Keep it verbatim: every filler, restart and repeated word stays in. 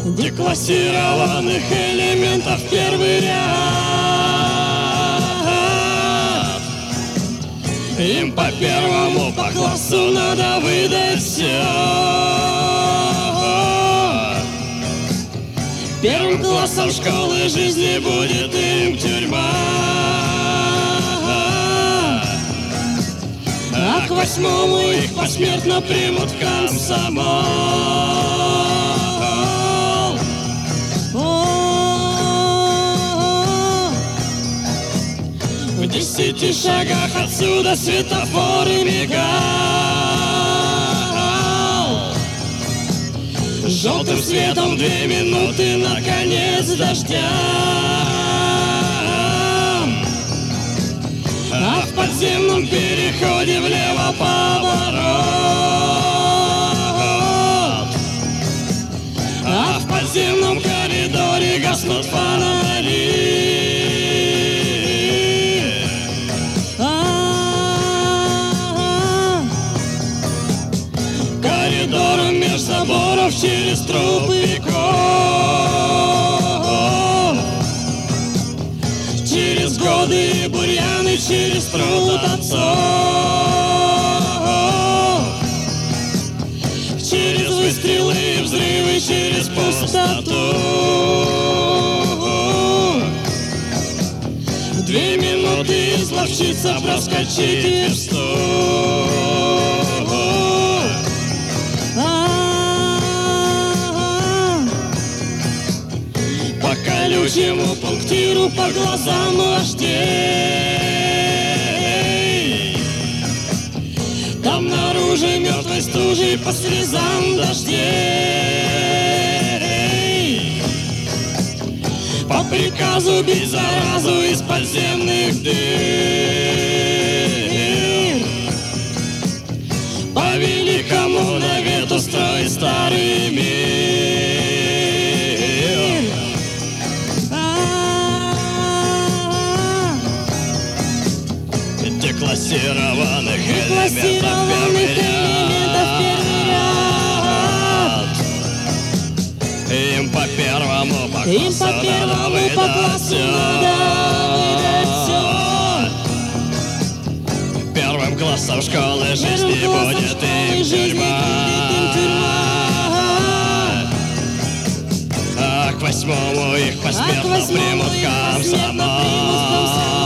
деклассированных элементов первый ряд. Им по первому по классу надо выдать все. Первым классом школы жизни будет им тюрьма, а к восьмому их посмертно примут в комсомол. В десяти шагах отсюда светофоры мигал, желтым светом две минуты, наконец, дождя. А в подземном переходе влево поворот, а в подземном коридоре гаснут фонари. Коридором меж заборов через тупиков, через годы и бурьяны, через труд отцов, через выстрелы и взрывы, через пустоту. Две минуты изловчиться, проскочить версту. По колючему пунктиру, по глазам вождей, там наружу мертвой стужей, по слезам дождей, по приказу бить заразу из подземных дыр, по великому навету строить старый мир. Деклассированных элементов первый ряд. Им по первому по классу надо выдать все. Первым классом школы жизни будет им тюрьма, а к восьмому их посмертно примут в комсомол.